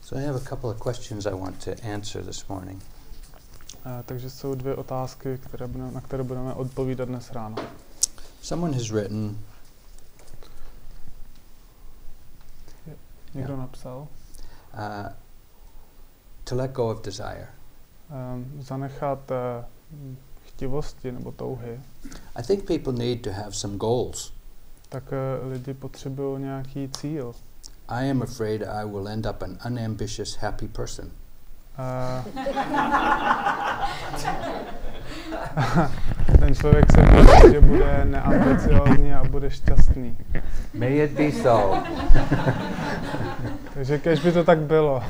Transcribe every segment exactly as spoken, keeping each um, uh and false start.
So I have a couple of questions I want to answer this morning. Uh, takže jsou dvě otázky, které budeme, na které budeme odpovídat dnes ráno. Someone has written, Někdo Yeah. napsal, uh, to let go of desire. um, zanechat uh, chtivosti nebo touhy, I think people need to have some goals. tak uh, lidi potřebují nějaký cíl. I am afraid I will end up an unambitious, happy person. Uh, ten člověk se bojí, že bude neambiciozní a bude šťastný. May it be so. Takže kež by to tak bylo.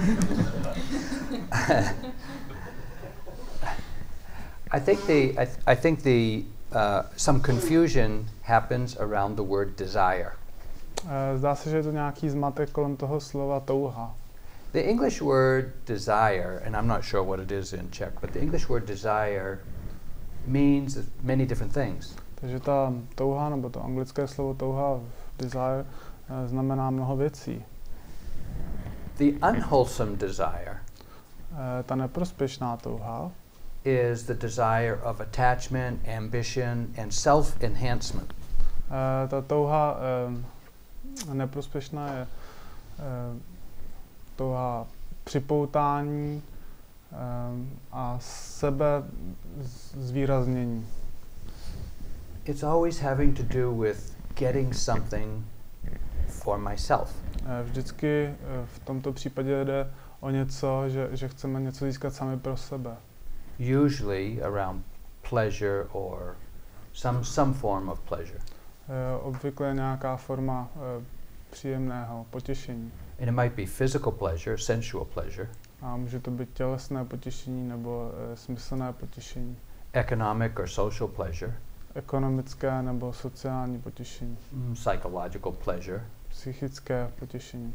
I think the I, th- I think the uh, some confusion happens around the word desire. Uh, zdá se, že je to nějaký zmatek kolem toho slova touha. The English word desire, and I'm not sure what it is in Czech, but the English word desire means many different things. Takže ta touha, nebo to anglické slovo touha, desire, uh, znamená mnoho věcí. The unwholesome desire Uh, ta neprospěšná touha is the desire of attachment, ambition, and self-enhancement. Uh, ta touha uh, neprospěšná je uh, touha připoutání uh, a sebe z- zvýraznění. It's always having to do with getting something for myself. Uh, vždycky uh, v tomto případě jde o něco, že, že chceme něco získat sami pro sebe. Usually around pleasure or some some form of pleasure. Uh, obvykle nějaká forma uh, příjemného potěšení. And it might be physical pleasure, sensual pleasure, A může to být tělesné potěšení nebo uh, smyslné potěšení. economic or social pleasure, Ekonomické nebo sociální potěšení. mm, psychological pleasure. Psychické potěšení.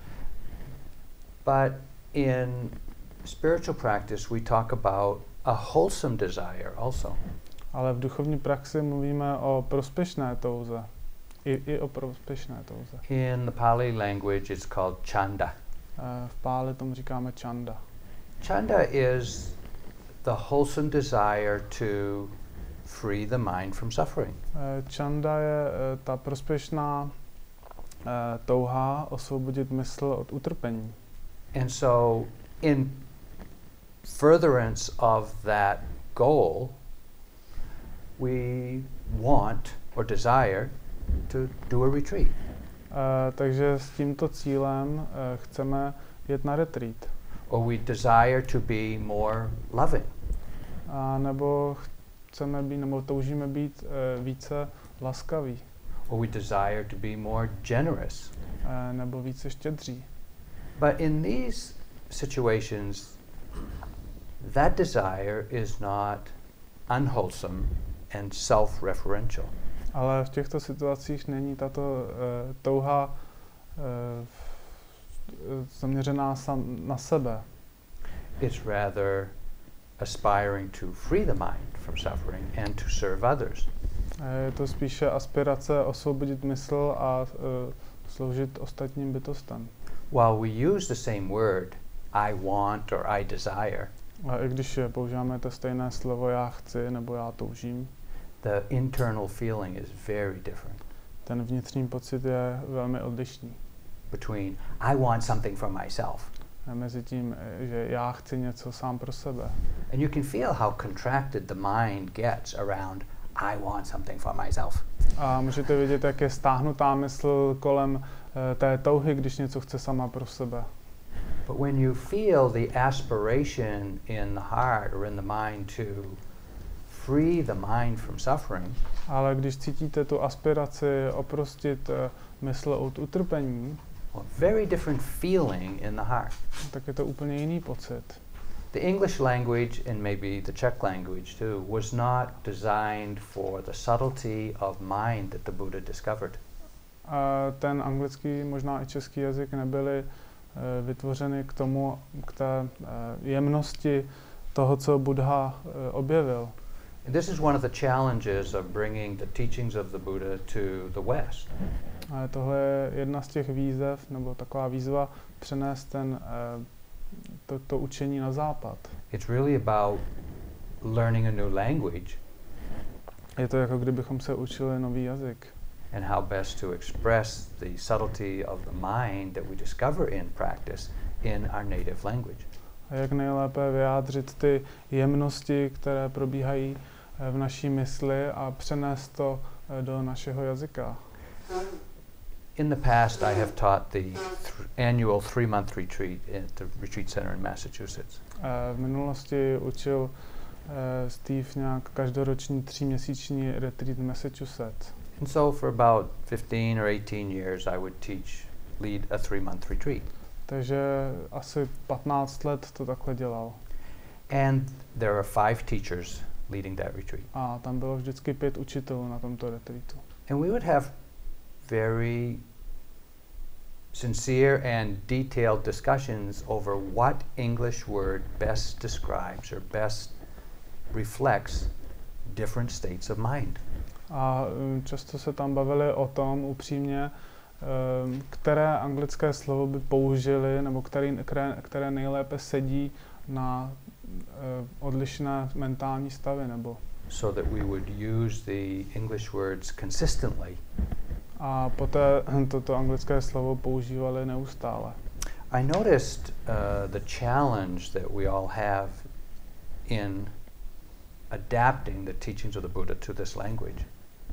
But in spiritual practice, we talk about a wholesome desire also. Ale v duchovní praxi mluvíme o prospěšné touze. I, i o prospěšné touze. In the Pali language, it's called chanda. Eh, V Páli tomu říkáme čanda. Chanda is the wholesome desire to free the mind from suffering. Eh, Čanda je eh, ta prospěšná eh, touha osvobodit mysl od utrpení. And so, in furtherance of that goal, we want or desire to do a retreat. Eh, Takže s tímto cílem eh, chceme jet na retreat. Or we desire to be more loving. A nebo chceme být, nebo toužíme být eh, více laskaví. Or we desire to be more generous. eh, Nebo více štědří. But in these situations, that desire is not unwholesome and self-referential. Ale v těchto situacích není tato uh, touha uh, zaměřená sam na sebe. It's rather aspiring to free the mind from suffering and to serve others. Eh, Je to spíše aspirace osvobodit mysl a uh, sloužit ostatním bytostem. While we use the same word, I want or I desire, A i když eh, používáme to stejné slovo já chci nebo já toužím, the internal feeling is very different ten vnitřní pocit je velmi odlišný. between I want something for myself. A mezi tím, eh, že já chci něco sám pro sebe. And you can feel how contracted the mind gets around I want something for myself. A můžete vidět, jak je stáhnutá mysl kolem eh, té touhy, když něco chce sama pro sebe. But when you feel the aspiration in the heart or in the mind to free the mind from suffering, Ale když cítíte tu aspiraci oprostit uh, mysl od utrpení, a very different feeling in the heart. tak je to úplně jiný pocit. The English language and maybe the Czech language too was not designed for the subtlety of mind that the Buddha discovered. Uh, ten anglický, možná i český jazyk nebyly uh, vytvořeny k tomu, k té uh, jemnosti toho, co Buddha uh, objevil. And this is one of the challenges of bringing the teachings of the Buddha to the West. Ale tohle je jedna z těch výzev, nebo taková výzva přenést ten, to, to učení na západ. It's really about learning a new language. Je to jako kdybychom se učili nový jazyk. And how best to express the subtlety of the mind that we discover in practice in our native language. A jak nejlépe vyjádřit ty jemnosti, které probíhají v naší mysli a přenést to do našeho jazyka. In the past, I have taught the th- annual three-month retreat at the retreat center in Massachusetts. V minulosti učil Steve nějak každoroční tříměsíční retreat v Massachusetts. And so for about fifteen or eighteen years, I would teach, lead a three-month retreat. Takže asi patnáct let to takhle dělal. And there are five teachers leading that retreat. A tam bylo vždycky pět učitelů na tomto retreatu. And we would have very sincere and detailed discussions over what English word best describes or best reflects different states of mind. A um, často se tam bavili o tom upřímně, um, které anglické slovo by použili, nebo který, které, které nejlépe sedí na uh, odlišné mentální stavy, nebo so that we would use the English words consistently. A poté toto anglické slovo používali neustále. I noticed uh, the challenge that we all have in adapting the teachings of the Buddha to this language.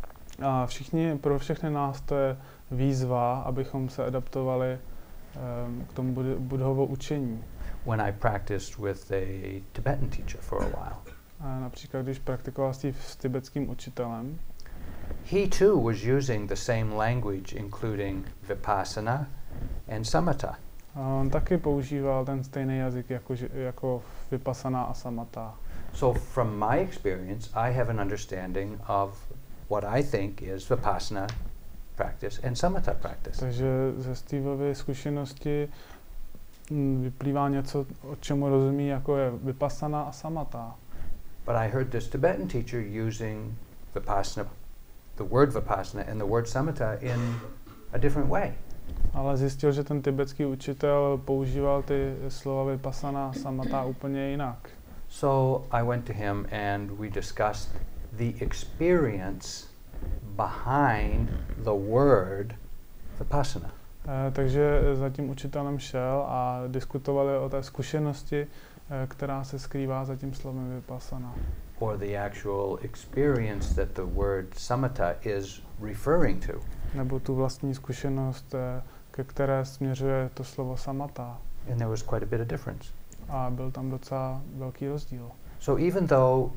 A všichni, pro všechny nás to je výzva, abychom se adaptovali um, k tomu bud- Buddhovo učení. When I practiced with a Tibetan teacher for a while. A například, když praktikoval Steve s tibetským učitelem, he too was using the same language, including Vipassana and Samatha. a on taky používal ten stejný jazyk jako, jako Vipassana a Samatha. So from my experience, I have an understanding of what I think is Vipassana practice and Samatha practice. Takže ze Steveovy zkušenosti m, vyplývá něco, o čemu rozumí, jako je Vipassana a Samatha. But I heard this Tibetan teacher using Vipassana, the word Vipassana and the word Samatha in a different way. Ale zjistil, že ten tibetský učitel používal ty slova Vipassana a Samatha úplně jinak. So I went to him and we discussed the experience behind the word Vipassana. E, takže za tím učitelem šel a diskutovali o té zkušenosti, e, která se skrývá za tím slovem Vipassana. Or the actual experience that the word Samatha is referring to. Nebo tu vlastní zkušenost, e, ke které směřuje to slovo Samatha. And there was quite a bit of difference. A byl tam docela velký rozdíl. So even though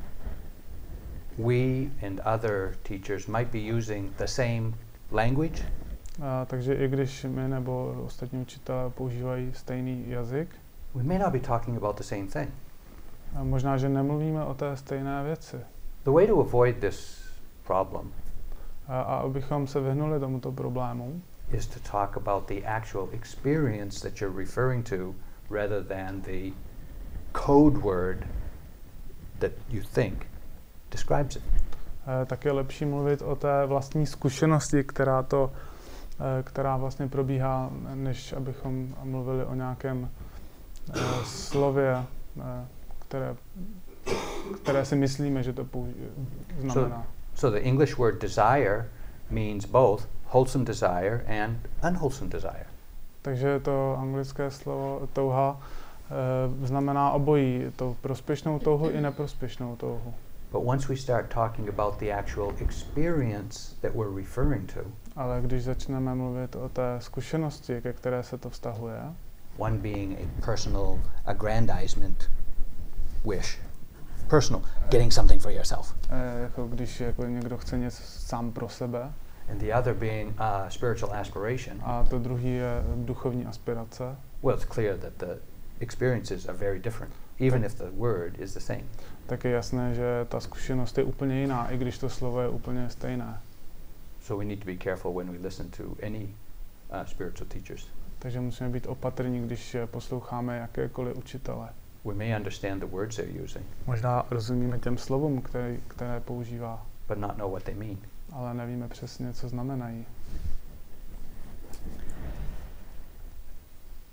we and other teachers might be using the same language, A, takže i když my nebo ostatní učitelé používají stejný jazyk, we may not be talking about the same thing. a možná, že nemluvíme o té stejné věci. The way to avoid this problem A, a abychom se vyhnuli tomuto problému, is to talk about the actual experience that you're referring to rather than the code word that you think describes it. e, tak je lepší mluvit o té vlastní zkušenosti, která to, e, která vlastně probíhá, než abychom mluvili o nějakém e, slově, e, které, které si myslíme, že to použi- znamená. So the English word desire means both wholesome desire and unwholesome desire. Takže to anglické slovo touha e, znamená obojí, to prospěšnou touhu i neprospěšnou touhu. But once we start talking about the actual experience that we're referring to, Ale když začneme mluvit o té zkušenosti, ke které se to vztahuje, one being a personal aggrandizement wish, personal, getting something for yourself, e, jako když jako někdo chce něco sám pro sebe, and the other being uh, spiritual aspiration, a to druhý je duchovní aspirace, well, it's clear that the experiences are very different, even if the word is the same. tak je jasné, že ta zkušenost je úplně jiná, i když to slovo je úplně stejné. So we need to be careful when we listen to any uh, spiritual teachers. Takže musíme být opatrní, když posloucháme jakékoliv učitele. We may understand the words they're using, Možná rozumíme těm slovům, které, které používá, but not know what they mean. ale nevíme přesně, co znamenají.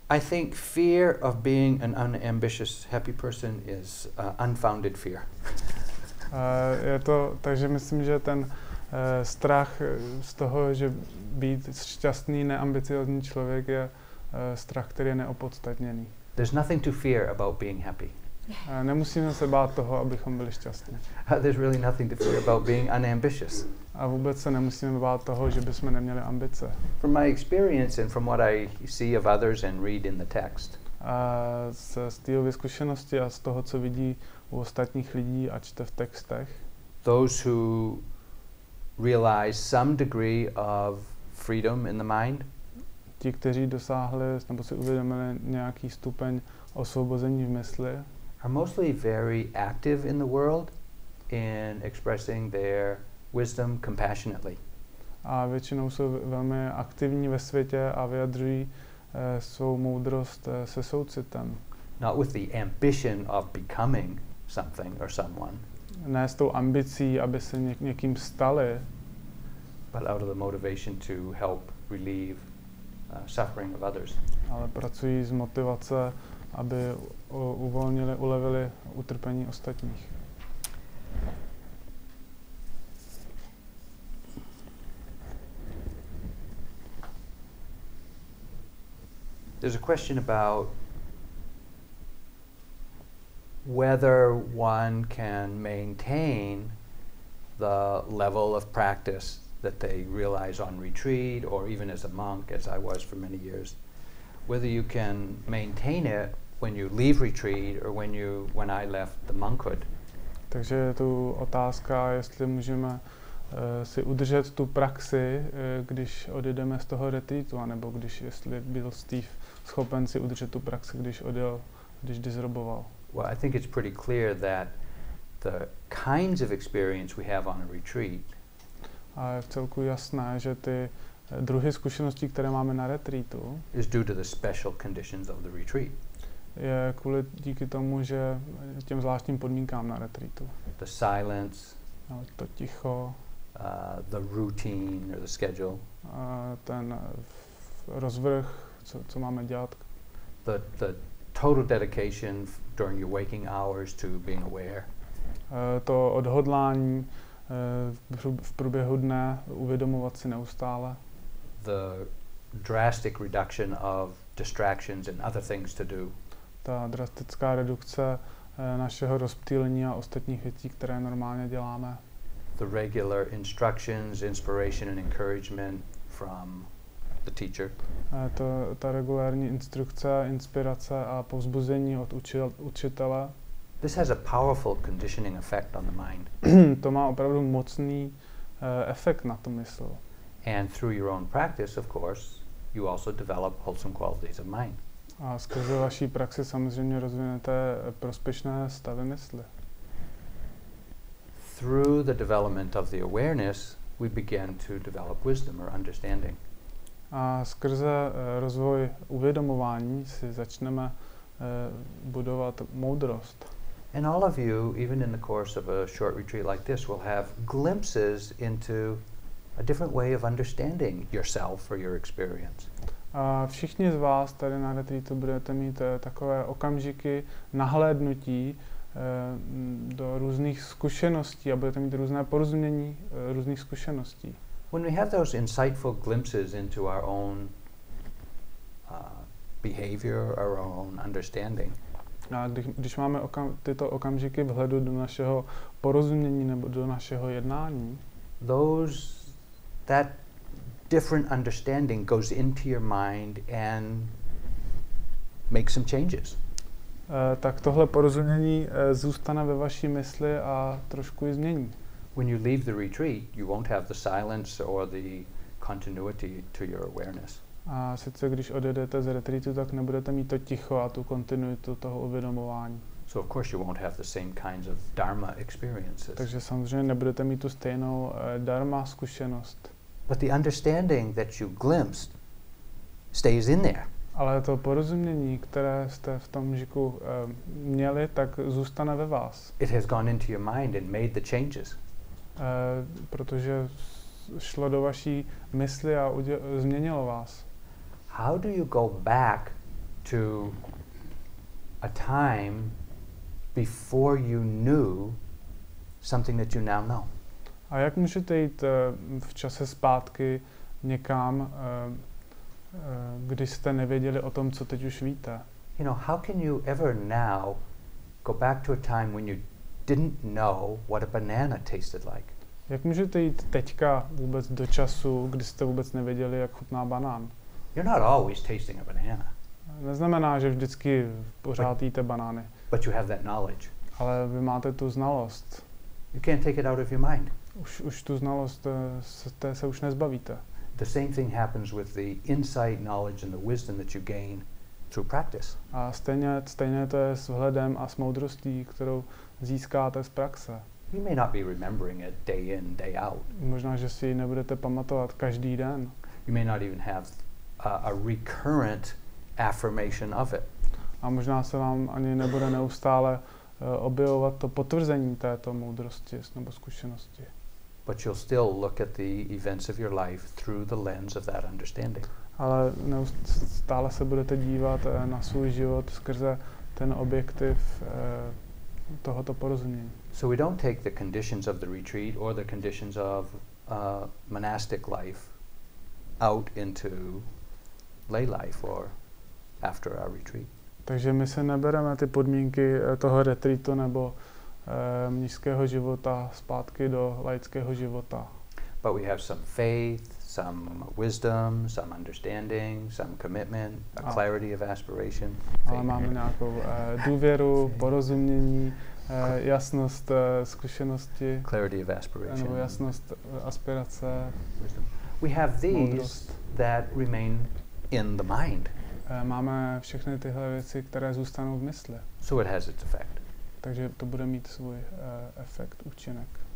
I think fear of being an unambitious, happy person is uh, unfounded fear. Uh, je to, takže myslím, že ten uh, strach z toho, že být šťastný, neambiciozní člověk je uh, strach, který je neopodstatněný. There's nothing to fear about being happy. Uh, nemusíme se bát toho, abychom byli šťastní. Uh, there's really nothing to fear about being unambitious. A vůbec se nemusíme bát toho, že bychom neměli ambice. From my experience and from what I see of others and read in the text, A z, z té zkušenosti a z toho, co vidí u ostatních lidí a čte v textech, those who realize some degree of freedom in the mind ti, kteří dosáhli nebo si uvědomili nějaký stupeň osvobození v mysli, are mostly very active in the world in expressing their wisdom compassionately. a většinou jsou velmi aktivní ve světě a vyjadřují eh, svou moudrost eh, se soucitem. Not with the ambition of becoming something or someone, Ne s tou ambicí, aby se něk- někým stali, but out of the motivation to help relieve uh, suffering of others. ale pracují z motivace, aby u- uvolnili, ulevili utrpení ostatních. There's a question about whether one can maintain the level of practice that they realize on retreat or even as a monk, as I was for many years, whether you can maintain it when you leave retreat or when you when I left the monkhood. Takže je tu otázka, jestli můžeme uh, si udržet tu praxi, uh, když odjedeme z toho retreatu, anebo když, jestli byl Steve schopen si udržet tu praxi, když odjel, když disroboval. Well, I think it's pretty clear that the kinds of experience we have on a retreat A je v celku jasné, že ty uh, druhy zkušeností, které máme na retreatu, is due to the special conditions of the retreat. je kvůli díky tomu, že těm zvláštním podmínkám na retreatu. The silence, No, to ticho, uh, the routine or the schedule, uh, ten uh, rozvrh, co, co máme dělat, the, the total dedication f- during your waking hours to being aware, uh, to odhodlání uh, v prů- v průběhu dne uvědomovat si neustále, the drastic reduction of distractions and other things to do, ta drastická redukce uh, našeho rozptýlení a ostatních věcí, které normálně děláme, the regular instructions, inspiration and encouragement from the teacher, uh, to, ta regulární instrukce, inspirace a povzbuzení od učil, učitele. this has a powerful conditioning effect on the mind. To má opravdu mocný uh, efekt na tu mysl. And through your own practice, of course, you also develop wholesome qualities of mind. A skrze vaší praxi samozřejmě rozvinete prospěšné stavy mysli. Through the development of the awareness, we begin to develop wisdom or understanding. A skrze uh, rozvoj uvědomování si začneme uh, budovat moudrost. And all of you, even in the course of a short retreat like this, will have glimpses into a different way of understanding yourself or your experience. A všichni z vás tady na retreatu budete mít uh, takové okamžiky nahlédnutí uh, do různých zkušeností a budete mít různé porozumění uh, různých zkušeností. When we have those insightful glimpses into our own uh, behavior, our own understanding, A když, když máme okam, tyto okamžiky vhledu do našeho porozumění nebo do našeho jednání, those that different understanding goes into your mind and makes some changes. eh, tak tohle porozumění eh, zůstane ve vaší mysli a trošku ji změní. When you leave the retreat, you won't have the silence or the continuity to your awareness. A sice když odjedete z retreatu, tak nebudete mít to ticho a tu kontinuitu toho uvědomování. So of course you won't have the same kinds of dharma experiences. Takže samozřejmě nebudete mít tu stejnou eh, dharma zkušenost. But the understanding that you glimpsed stays in there. Ale to porozumění, které jste v tom žiku eh, měli, tak zůstane ve vás. It has gone into your mind and made the changes. Eh, protože šlo do vaší mysli a udě- změnilo vás. How do you go back to a time before you knew something that you now know? A jak můžete jít uh, v čase zpátky někam, uh, uh, když jste nevěděli o tom, co teď už víte? You know, how can you ever now go back to a time when you didn't know what a banana tasted like? Jak můžete jít teďka vůbec do času, kdy jste vůbec nevěděli, jak chutná banán? You're not always tasting a banana, Neznamená, že vždycky pořád jíte banány, but you have that knowledge. ale vy máte tu znalost. You can't take it out of your mind. Už, už tu znalost eh, se, té se už nezbavíte. The same thing happens with the insight, knowledge, and the wisdom that you gain through practice. A stejně, stejně to je s vhledem a s moudrostí, kterou získáte z praxe. You may not be remembering it day in, day out. Možná, že si ji nebudete pamatovat každý den. You may not even have a, a recurrent affirmation of it. A možná se vám ani nebude neustále uh, objevovat to potvrzení této moudrosti nebo zkušenosti. But you'll still look at the events of your life through the lens of that understanding. Ale neustále se budete dívat uh, na svůj život skrze ten objektiv uh, tohoto porozumění. So we don't take the conditions of the retreat or the conditions of uh, monastic life out into lay life or after our retreat. Takže my se nebereme ty podmínky toho retreatu nebo e, mnišského života zpátky do laického života. But we have some faith, some wisdom, some understanding, some commitment, a A- clarity of aspiration. Ale faith. máme nějakou e, důvěru, porozumění, e, jasnost e, zkušenosti Clarity of aspiration. nebo jasnost e, aspirace, Wisdom. We have these moudrost. that remain in the mind, E, máme všechny tyhle věci, které zůstanou v mysli. so it has its effect. Takže to bude mít svůj e, efekt, účinek.